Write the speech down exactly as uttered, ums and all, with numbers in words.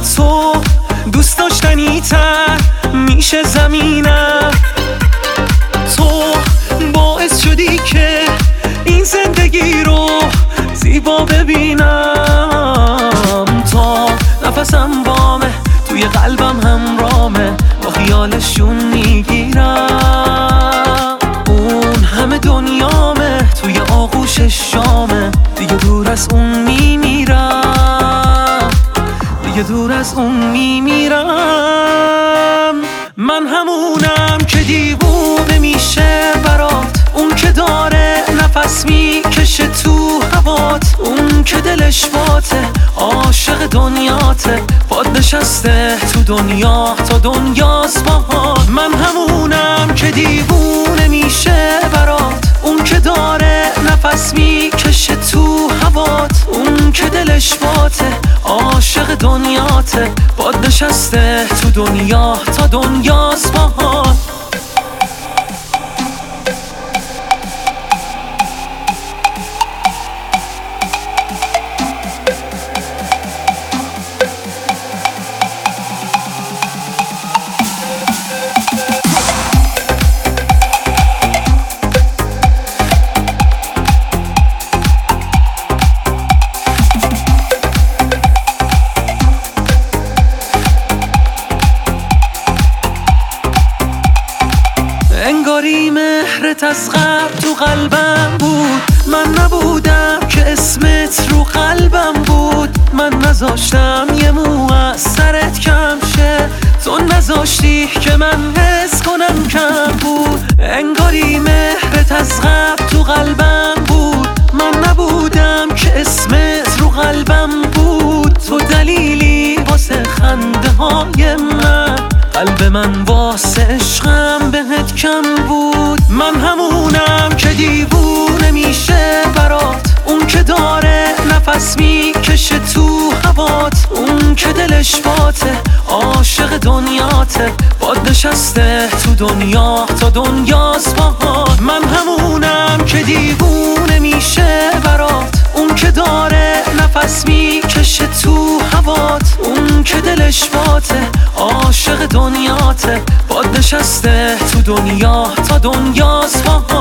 تو دوست داشتنی تر میشه زمینم. تو باعث شدی که این زندگی رو زیبا ببینم. تا نفسم وامه توی قلبم همرامه، با خیالشون میگیرم. اون همه دنیامه توی آغوش شامه، دیگه دور از اون میمیرم، دیگه دور از اون میمیرم. من همونم که دیوونه میشه برات، اون که داره نفس میکشه تو هوات، اون که دلش باته عاشق دنیاته، باد نشسته تو دنیا تا دنیاست باهات. من همونم که دیوونه میشه برات، اون که داره نفس میکشه تو هوات، اون که دلش باته عاشق دنیاته، باد نشسته تو دنیا تا دنیاست باهات. انگاری مهرت از قبل تو قلبم بود، من نبودم که اسمت رو قلبم بود. من نذاشتم یه مو از سرت کم شه، تو نذاشتی که من حس کنم کم بود. انگاری مهرت از قبل تو قلبم بود، من نبودم که اسمت رو قلبم بود. تو دلیلی واسه خنده های من، قلب من واسه عشقم بهت کم بود. من همونم که دیوونه میشه برات، اون که داره نفس میکشه تو هوات، اون که دلش باته عاشق دنیاته، باد نشسته تو دنیا تا دنیاست باهات. من همونم که دیوونه میشه برات، اون که داره نفس میکشه تو هوات، اون که دلش باته عاشق دنیاته، باد نشسته تو دنیا تا دنیاست باهات.